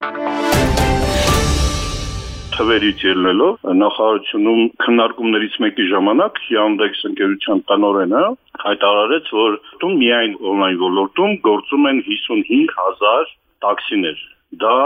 Թվերից ելնելով նախարարությունում քննարկումներից մեկի ժամանակ Yandex ընկերության տնօրենը հայտարարեց, որ միայն on-line ոլորտում գործում են 55,000 տաքսիներ։ Դա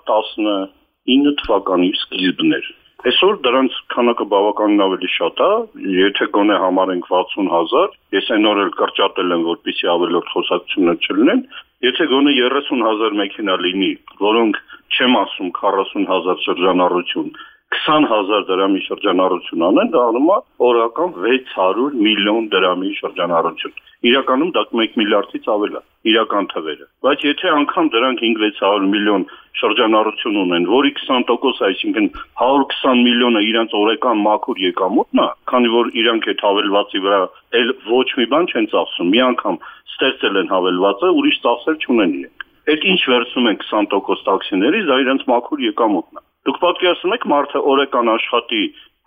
19 թվականի սկիզբն էր։ Այսօր դրանց քանակը բավականին ավելի շատ է, եթե գոնե համարենք 60,000, ես այն օր էլ կրճատել եմ, որպեսզի ավելորդ խոսակցություններ չլինեն, եթե գոնե 30,000 մեքենա լինի, որոնք չեմ ասում 40,000 շրջանառություն, 20,000 դրամի շրջանառություն անեն, դա անում է օրական 600 միլիոն դրամի շրջանառություն։ Իրականում դա 1 միլիարդից ավել է, իրական թվերը։ Բայց եթե անգամ դրանք 5-600 միլիոն շրջանառություն ունեն, որի 20%, այսինքն 120 միլիոնը իրենց օրական մաքուր եկամուտն է, քանի որ իրանք այդ հավելվածի վրա էլ ոչ մի բան չեն ծախսում, մի անգամ ստեղծել են հավելվածը, ուրիշ ծախսեր չունեն իրենք։ Այդ ինչ վերցնում են 20% տաքսիներից, դա իրենց մաքուր եկամուտն է։ Դուք պատկերացնում եք, մարդը օրական աշխատի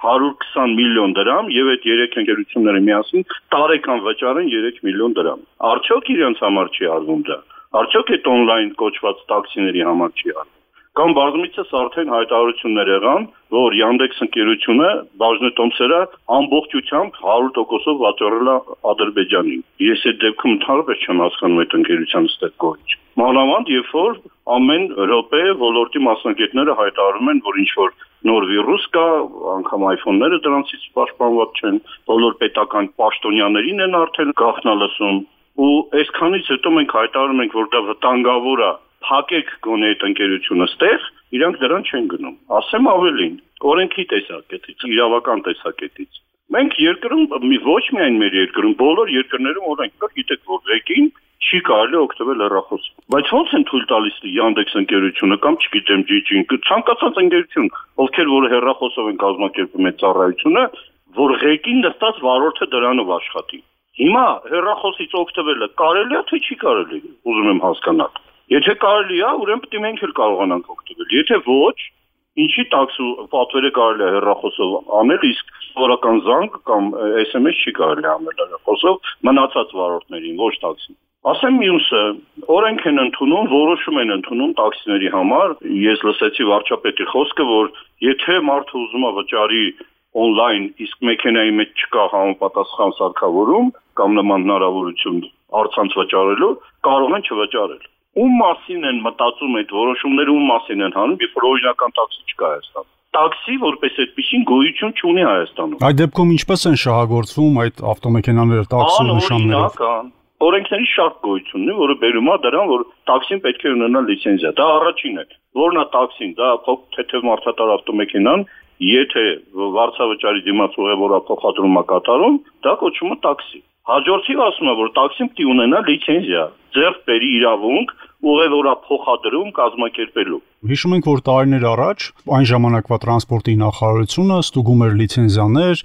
120 միլիոն դրամ եւ այդ 3 ընկերությունները միասին տարեկան վճարեն 3 միլիոն դրամ։ Արդյոք իրենց համար չի արվում դա։ Արդյոք այդ on-line կոչված տաքսիների համար չի արվում։ Կամ բազմիցս արդեն հայտարարություններ եղան, որ Yandex ընկերությունը բաժնետոմսերը ամբողջությամբ 100%-ով վաճառել է Ադրբեջանին։ Ես այդ դեպքում ընդհանրապես չեմ հասկանում այդ ընկերության ստեղ կողմից։ Մանավանդ երբ որ ամեն րոպե ոլորտի մասնագետները հայտարարում են, որ ինչ որ նոր վիրուս կա, անգամ iPhone-ները դրանցից պաշտպանված չեն, բոլոր պետական պաշտոնյաներին են արդեն գաղտնալսում, ու այսքանից հետո մենք հայտարարում ենք, որ դա վտանգավոր է, փակեք գոնե այդ ընկերությունը ստեղ, իրանք դրան չեն գնում։ Ասեմ ավելին, օրենքի տեսակետից, իրավական տեսակետից։ Մենք երկրում ոչ միայն մեր երկրում, բոլոր երկրներում օրենք կա, գիտեք, որ ղեկին չի կարելի օգտվել հեռախոսը։ Բայց ո՞նց են թույլ տալիս Yandex ընկերությունը կամ չգիտեմ Ջիջին, ցանկացած ընկերություն, ովքեր որ հեռախոսով են կազմակերպում այդ ծառայությունը, որ ղեկին նստած վարորդը դրանով աշխատի։ Հիմա հեռախոսից օգտվելը կարելի է թե չի կարելի, ուզում եմ հասկանալ։ Եթե կարելի է, ուրեմն պետք է մենք էլ կարողանանք օգտվել։ Եթե ոչ, ինչի տաքսու պատվերը կարելի է հեռախոսով անել, իսկ սովորական զանգ կամ SMS չի կարելի անել հեռախոսով մնացած վարորդներին, ոչ տաքսին։ Ասեմ մյուսը, օրենք են ընդունում, որոշում են ընդունում տաքսիների համար։ Ես լսեցի վարչապետի խոսքը, որ եթե մարդը ուզում է վճարի on-line, իսկ մեքենայի մեջ չկա համապատասխան սարքավորում կամ նման հնարավորություն առցանց վճարելու, կարող են չվճարել։ Ում մասին են մտածում այդ որոշումները, ում մասին են հանում, երբ որ օրինական տաքսի չկա Հայաստանում։ Տաքսի որպես այդպեսին գոյություն չունի Հայաստանում։ Այդ դեպքում ինչպես են շահագործվում այդ ավտոմեքենաները տաքսի նշաններով։ Օրենքների շատ գոյություն ունի, որը բերում է դրան, որ տաքսին պետք է ունենա լիցենզիա։ Դա առաջինն է։ Որն է տաքսին, դա թեթև մարդատար ավտոմեքենան, եթե վարձավճարի դիմաց ուղևորը փոխադրում է կատարում, դա կոչվում է տաքսի։ Հաջորդիվ ասում է, որ տաքսին պետք է ունենա լիցենզիա, ձեռք բերի իրավունք ուղևորա փոխադրում կազմակերպելու։ Հիշում ենք, որ տարիներ առաջ այն ժամանակվա տրանսպորտի նախարարությունը ստուգում էր լիցենզիաներ,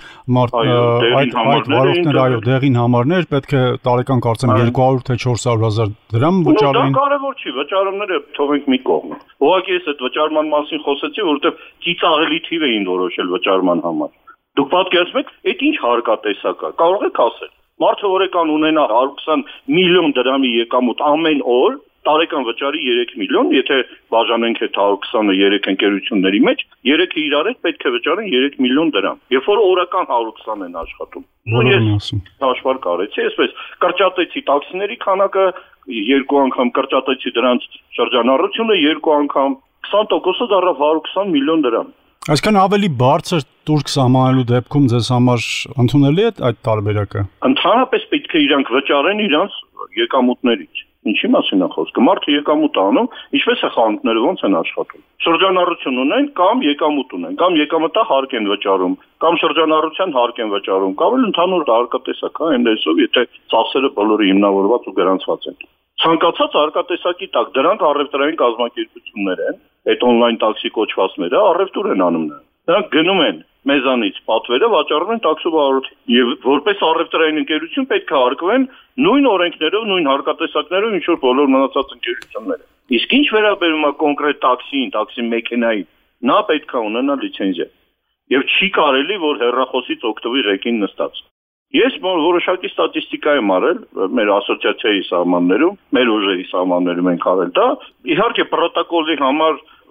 այդ վարորդները դեղին համարներ պետք է տարեկան կարծեմ 200 թե 400,000 դրամ վճարեն։ Դա կարևոր չի, վճարումները թողենք մի կողմ։ Ուղղակի ես այդ վճարման մասին խոսեցի, որովհետև ծիծաղելի թիվ էին որոշել վճարման համար։ Դուք պատկերացնում եք, այդ ինչ հարկատեսակ է, կարող եք ասել։ Մարդը օրական ունենա 120 միլիոն դրամի եկամուտ ամեն օր, տարեկան վճարի 3 միլիոն, եթե բաժանենք այդ 120-ը 3 ընկերությունների մեջ, 3-ը իրար հետ պետք է վճարեն 3 միլիոն դրամ։ Երբ որ օրական 120 են աշխատում։ Ես հաշվար կարեցի, այսպես կրճատեցի տաքսիների քանակը, 2 անգամ կրճատեցի դրանց շրջանառությունը, 2 անգամ 20%-ը դառավ 120 միլիոն դրամ։ Այսինքն ավելի բարձր տուրք սահմանելու դեպքում ձեզ համար ընդունելի է այդ տարբերակը։ Ընդհանրապես պետք է իրանք վճարեն իրանց եկամուտներից։ Ինչի մասին է խոսքը։ Մարդը եկամուտ անում, ինչպես է խանութները ոնց են աշխատում։ Շրջանառություն ունեն կամ եկամուտ ունեն, կամ եկամտա հարկ են վճարում, կամ շրջանառության հարկ են վճարում, կամ էլ ընդհանուր հարկատեսակ է, այնտեսով, եթե ծախսերը բոլորը հիմնավորված ու գրանցված են։ Ցանկացած հարկատեսակի տակ դրանք առևտրային կազմակերպություններ են, այդ on-line տաքսի կոչվածները առևտուր են անում։ Նրանք գնում են մեզանից պատվերը վաճառում են տաքսովարորդին եւ որպես առևտրային ընկերություն պետք է հարկվեն նույն օրենքներով, նույն հարկատեսակներով, ինչ որ բոլոր մնացած ընկերությունները։ Իսկ ինչ վերաբերում է կոնկրետ տաքսիին, տաքսի մեքենային, նա պետք է ունենա լիցենզիա եւ չի կարելի, որ հեռախոսից օգտվի ղեկին նստած։ Ես որոշակի ստատիստիկա եմ արել մեր ասոցիացիայի սահմաններում, մեր ուժերի սահմաններում ենք արել դա։ Իհարկե պրոտոկոլի համար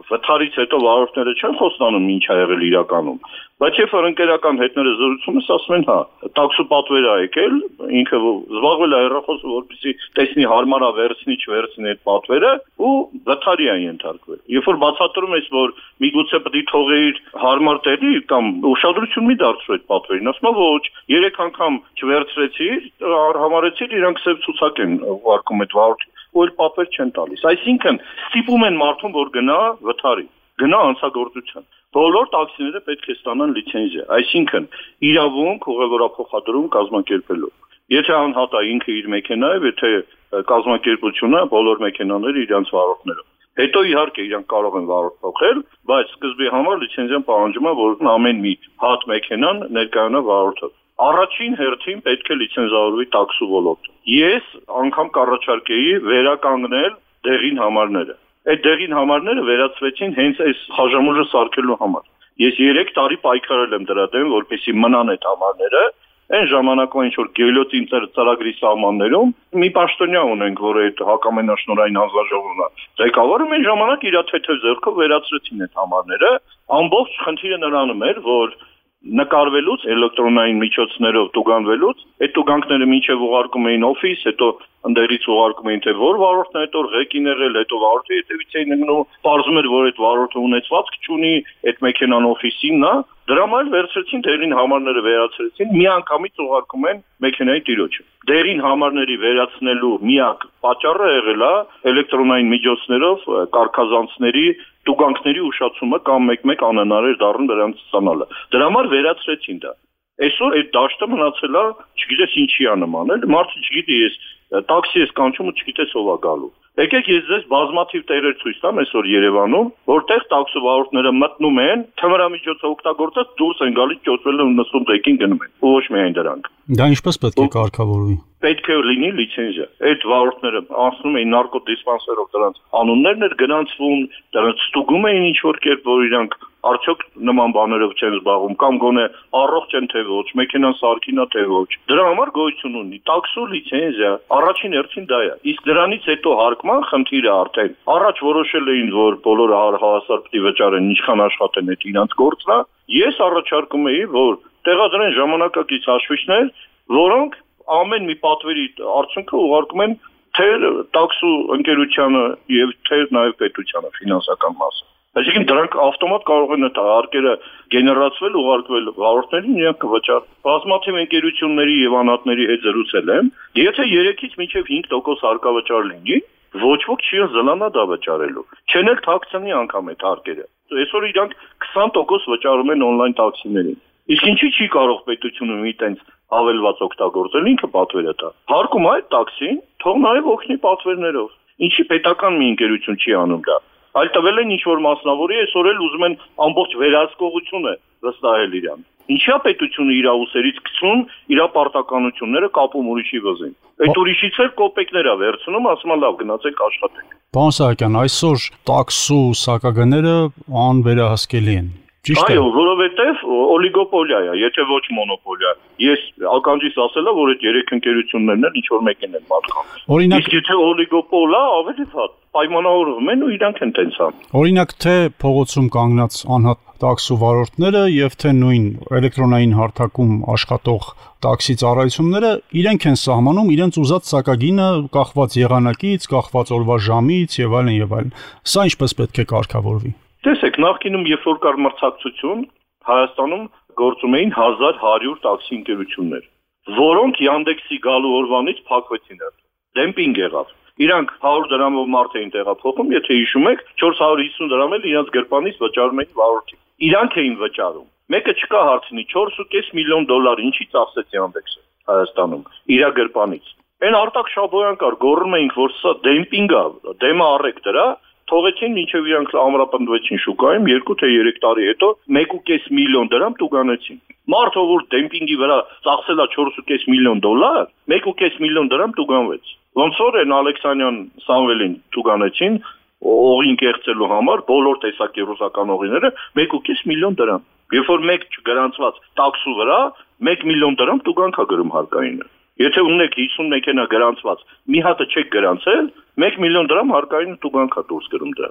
վթարից հետո վարորդները չեն խոստանում ինչ ա եղել իրականում, բայց երբ որ ընկերական հետները զրուցում են, ասում են, հա, տաքսու պատվեր ա եկել, ինքը զբաղվել է հեռախոսը, որպեսզի տեսնի հարմար ա վերցնի, չվերցնի այդ պատվերը ու վթարի ա ենթարկվել։ Երբ որ բացատրում ես, որ միգուցե պետք է թողեիր հարմար տեղի կամ ուշադրություն մի դարձրու այդ պատվերին, ասում է ոչ, 3 անգամ չվերցրեցիր, համարեցիր իրանք սև ցուցակ են ուղարկում այդ վարորդին, ու այլ պատվեր չեն տալիս։ Այսինքն ստիպում են մարդուն, որ գնա վթարի, գնա անցագործության։ Բոլոր տաքսիները պետք է ստանան լիցենզիա, այսինքն իրավունք ուղևորափոխադրում կազմակերպելու։ Եթե անհատ է ինքը իր մեքենայով, եթե կազմակերպությունը բոլոր մեքենաները իրանց վարորդներով։ Հետո իհարկե իրանք կարող են վարորդ փոխել, բայց սկզբի համար լիցենզիան պահանջում է, որ ամեն մի հատ մեքենան ներկայանա վարորդով։ Առաջին հերթին պետք է լիցենզավորվի տաքսու ոլորտը։ Ես անգամ կառաջարկեի վերականգնել դեղին համարները։ Այդ դեղին համարները վերացվեցին հենց այս խաժամուժը սարքելու համար։ Ես 3 տարի պայքարել եմ դրա դեմ, որպեսզի մնան այդ համարները։ Այն ժամանակվա ինչ որ գելոց ծրագրի սահմաններում մի պաշտոնյա ունենք, որը այդ հակամենաշնորհային հանձնաժողովն է ղեկավարում, այն ժամանակ իր թեթև ձեռքով վերացրեցին այդ համարները։ Ամբողջ խնդիրը նրանում էր, որ նկարվելուց էլեկտրոնային միջոցներով տուգանվելուց այդ տուգանքները մինչև ուղարկում էին օֆիս, հետո ընդերից ուղարկում էին թե որ վարորդն է, հետո ղեկին եղել, հետո վարորդի հետևից էին ընկնում, պարզում էր, որ այդ վարորդը ունեցվածք չունի, այդ մեքենան օֆիսինն է, դրա համար վերցրեցին դերին համարները վերացրեցին, միանգամից ուղարկում են մեքենայի տիրոջը։ Դերին համարների վերացնելու միակ պատճառը եղել է էլեկտրոնային միջոցներով կարգազանցների տուգանքների ուշացումը կամ մեկ-մեկ անհնարեր դառն դրանց ստանալը։ Դրա համար վերացրեցին դա։ Այսօր այդ դաշտը մնացել է, չգիտես ինչի է նմանել, մարդը չգիտի, ես տաքսի ես կանչում ու չգիտես ով է գալու։ Եկեք ես ձեզ բազմաթիվ տեղեր ցույց տամ այսօր Երևանում, որտեղ տաքսի վարորդները մտնում են, թմրամիջոցը օգտագործած դուրս են գալիս, ճոճվել են նստում ղեկին գնում են։ Ոչ միայն դրանք։ Դա ինչպես պետք է կարգավորվի։ Պետք է լինի լիցենզիա։ Այդ վարորդները անցնում էին նարկոդիսպանսերով, դրանց անուններն էր գրանցվում, դրանց ստուգում էին ինչ որ կերպ, որ իրանք արդյոք նման բաներով չեն զբաղվում կամ գոնե առողջ են թե ոչ, մեքենան սարքին է թե ոչ։ Դրա համար գոյություն ունի տաքսու լիցենզիա, առաջին հերթին դա է։ Իսկ դրանից հետո հարկման խնդիրը արդեն առաջ որոշել էին, որ բոլորը հավասար պետք է վճարեն, ինչքան աշխատեն այդ իրանց գործն է։ Ես առաջարկում էի, որ տեղադրեն ժամանակակից հաշվիչներ, որոնք ամեն մի պատվերի արդյունքը ուղարկում են թե տաքսու ընկերությանը եւ թե նաեւ պետությանը ֆինանսական մասը։ Այսինքն դրանք ավտոմատ կարող են այդ հարկերը գեներացվել, ուղարկվել վարորդներին, իրենք կվճարեն։ Բազմաթիվ ընկերությունների եւ անհատների հետ զրուցել եմ, եթե 3-ից մինչեւ 5% հարկավճար լինի, ոչ ոք չի զլանա դա վճարելու։ Չեն էլ թաքցնի անգամ այդ հարկերը։ Այսօր իրանք 20% վճարում են on-line տաքսիներին։ Իսկ ինչի չի կարող պետությունը մի տենց հավելված օգտագործել, ինքը պատվերը տա։ Հարկում այդ տաքսին, թող նաև օգնի պատվերներով։ Ինչի պետական մի ընկերություն չի անում դա։ Այլ տվել են ինչ-որ մասնավորի, այսօր էլ ուզում են ամբողջ վերահսկողությունը վստահել իրան։ Ինչա պետությունը իր ուսերից գցում իր պարտականությունները կապում ուրիշի վզին։ Այդ ուրիշից էլ կոպեկներ է վերցնում, ասում է լավ գնացեք աշխատեք։ Պարոն Սահակյան, այսօր տաքսու սակագները անվերահսկելի են։ Ճիշտ է։ Այո, որովհետև օլիգոպոլիա է, եթե ոչ մոնոպոլիա։ Ես ականջիս ասել եմ, որ այդ 3 ընկերություններն էլ ինչ որ մեկին են պատկանում։ Օրինակ, իսկ եթե օլիգոպոլ է, ավելի վատ պայմանավորվում են ու իրանք են տենց անում։ Օրինակ, թե փողոցում կանգնած անհատ տաքսու վարորդները եւ թե նույն էլեկտրոնային հարթակում աշխատող տաքսի ծառայությունները իրենք են սահմանում իրենց ուզած սակագինը կախված եղանակից, կախված օրվա ժամից եւ այլն եւ այլն։ Սա ինչպես պետք է կարգավորվի։ Տեսեք, նախկինում երբ որ կար մրցակցություն, Հայաստանում գործում էին 1100 տաքսի ընկերություններ, որոնք Yandex-ի գալու օրվանից փակվեցին։ Դեմպինգ եղավ։ Իրանք 100 դրամով մարդ էին տեղափոխում, եթե հիշում եք, 450 դրամ էլ իրանց գրպանից վճարում էին վարորդին։ Իրանք էին վճարում։ Մեկը չկա հարցնի 4.5 միլիոն դոլար ինչի ծախսեց Yandex-ը Հայաստանում իր գրպանից։ Այն Արտակ Շաբոյան կար, գոռում էինք, որ սա դեմպինգ է, դեմը առեք դրա, թողեցին մինչև իրանք ամրապնդվեցին շուկայում 2 թե 3 տարի հետո 1.5 միլիոն դրամ տուգանեցին։ Մարդը որ դեմպինգի վրա ծախսել է 4.5 միլիոն դոլար, 1.5 միլիոն դրամ տուգանվեց։ Ոնց որ են Ալեքսանյան Սամվելին տուգանեցին օղին կեղծելու համար բոլոր տեսակի ռուսական օղիները 1.5 միլիոն դրամ։ Երբ որ մեկ չգրանցված տաքսու վրա 1 միլիոն դրամ տուգանք է գրում հարկայինը։ Եթե ունեք 50 մեքենա գրանցված, մի հատը չեք գրանցել, 1 միլիոն դրամ հարկային տուգանք է դուրս գրում դրա համար։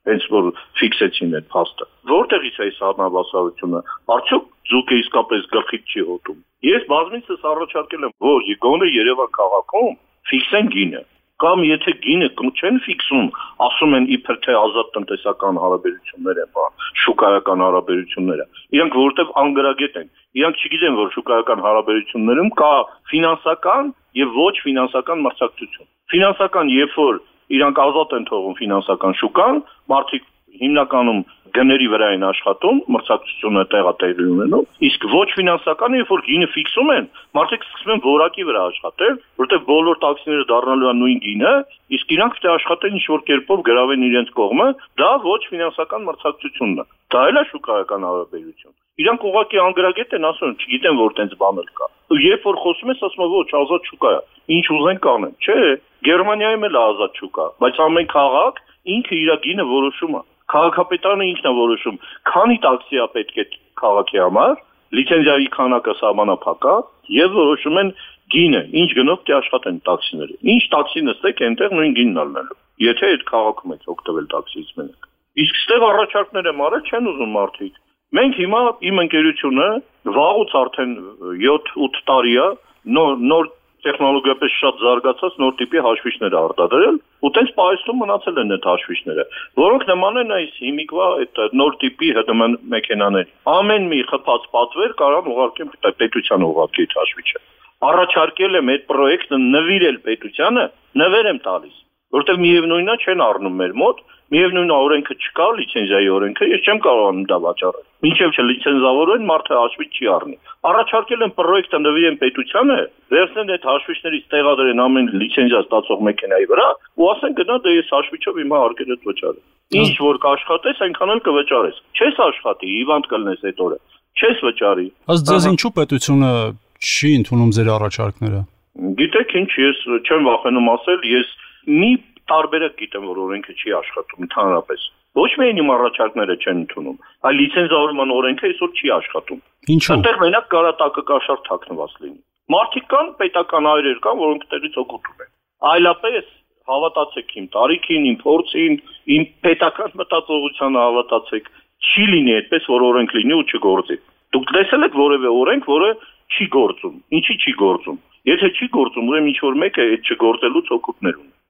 հենց որ ֆիքսեցին այդ փաստը։ Որտեղից է այս անհավասարությունը։ Արդյոք ձուկը իսկապես գլխից չի հոտում։ Ես բազմիցս առաջարկել եմ, որ գոնե Երևան քաղաքում ֆիքսեն գինը, կամ եթե գինը չեն ֆիքսում, ասում են իբր թե ազատ տնտեսական հարաբերություններ են, շուկայական հարաբերությունները։ Իրանք որովհետև անգրագետ են։ Իրանք չգիտեն, որ շուկայական հարաբերություններում կա ֆինանսական եւ ոչ ֆինանսական մրցակցություն։ Ֆինանսական, երբ որ իրանք ազատ են թողում ֆինանսական շուկան, մարդիկ հիմնականում գների վրա են աշխատում, մրցակցությունը տեղի ունենում, իսկ ոչ ֆինանսական, երբ որ գինը ֆիքսում են, մարդիկ սկսում են որակի վրա աշխատել, որովհետև բոլոր տաքսիները դառնալու են նույն գինը, իսկ իրանք պետք է աշխատեն ինչ-որ կերպով գրավեն իրենց կողմը, դա ոչ ֆինանսական մրցակցությունն է։ Դա էլ է շուկայական հարաբերություն։ Իրանք ուղղակի անգրագետ են ասում, չգիտեն որ տենց բան էլ կա։ Երբ որ խոսում ես, ասում ոչ, ազատ շուկա է, ինչ ուզեն կանեն։ Չէ, Գերմանիայում էլ է ազատ շուկա, բայց ամեն քաղաք ինքը իր գինը որոշում է։ Քաղաքապետարանը ինքն է որոշում, քանի տաքսի է պետք է քաղաքի համար, լիցենզիայի քանակը սահմանափակ է, եւ որոշում են գինը, ինչ գնով պետք է աշխատեն տաքսիները։ Ինչ տաքսի նստեք, այնտեղ նույն գինն ալնելու։ Եթե այդ քաղաքում եք օգտվել տաքսիից մենակ։ Իսկ ստեղ առաջարկներ եմ արել, չեն ուզում մարդիկ։ Մենք հիմա իմ ընկերությունը վաղուց արդեն 7-8 տարի է նոր տեխնոլոգիապես շատ զարգացած նոր տիպի հաշվիչներ արտադրել ու տենց պայստում մնացել են այդ հաշվիչները, որոնք նման են այս հիմիկվա այդ նոր տիպի ՀԴՄ մեքենաների։ Ամեն մի խփած պատվեր կարան ուղարկեմ պետության ուղարկի այդ հաշվիչը։ Առաջարկել եմ այդ պրոյեկտը նվիրել պետությանը, նվեր եմ տալիս, որովհետև միևնույնն է չեն առնում մեր մոտ, միևնույն օրենքը չկա, լիցենզիայի օրենքը, ես չեմ կարողանում դա վաճառել։ Մինչև չլիցենզավորեն, մարդը հաշվիչ չի առնի։ Առաջարկել եմ պրոյեկտը նվիրեն պետությանը, վերցնեն այդ հաշվիչներից տեղադրեն ամեն լիցենզիա ստացող մեքենայի վրա ու ասեն գնա դե ես հաշվիչով հիմա արկել եմ վճարել։ Ինչ որ կաշխատես, այնքան էլ կվճարես։ Չես աշխատի, հիվանդ կլնես այդ օրը։ Չես վճարի։ Ըստ ձեզ ինչու պետությունը չի ընդունում ձեր առաջարկները։ Գիտեք ինչ, ես չեմ վախենում ասել, ես մի տարբերակ գիտեմ, որ օրենքը չի աշխատում ընդհանրապես։ Ոչ միայն իմ առաջարկները չեն ընդունում, այլ լիցենզավորման օրենքը այսօր չի աշխատում։ Ինչու՞։ Այնտեղ մենակ կարատակը կաշառ թաքնված լինի։ Մարդիկ կան, պետական այրեր կան, որոնք դերից օգուտ ունեն։ Այլապես հավատացեք իմ տարիքին, իմ փորձին, իմ պետական մտածողությանը հավատացեք, չի լինի այդպես, որ օրենք լինի ու չգործի։ Դուք տեսել եք որևէ օրենք, որը չի գործում։ Ինչի չի գործում։ Եթե չի գործում, ուրեմն ինչ որ մեկը այդ չգործելուց օգուտներ ունի։